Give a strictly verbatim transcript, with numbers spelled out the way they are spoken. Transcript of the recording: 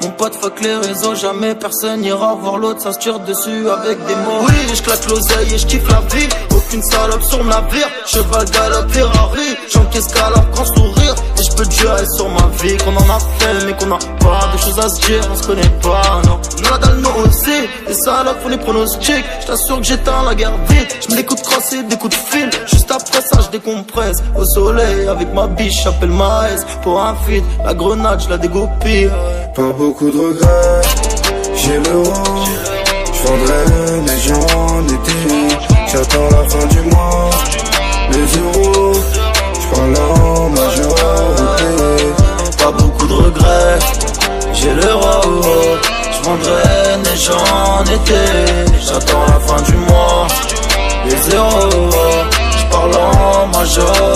Mon pote fuck les réseaux, jamais personne n'ira voir l'autre, ça se tire dessus avec des mots. Oui, je claque l'oseille et je kiffe la vie. Aucune salope sur le navire, cheval galop Ferrari. J'encaisse qu'alors qu'en sourire. Et je peux te jurer sur ma vie qu'on en a fait mais qu'on a pas de choses à se dire, on se connaît pas, non. On a dans le nous aussi, les salopes font les pronostics. Je t'assure que j'éteins la guerre vite. Je me les coups de crosse et des coups de fil. Juste après ça je décompresse. Au soleil avec ma biche, j'appelle ma S. Pour un feed, la grenade je la dégoupille. Pas beaucoup de regrets, j'ai l'euro. J'vendrai les gens en été. J'attends la fin du mois, les euros. J'parle en majorité. Pas beaucoup de regrets, j'ai l'euro. J'vendrai les gens en été. J'attends la fin du mois, les zéros. J'parle en majorité.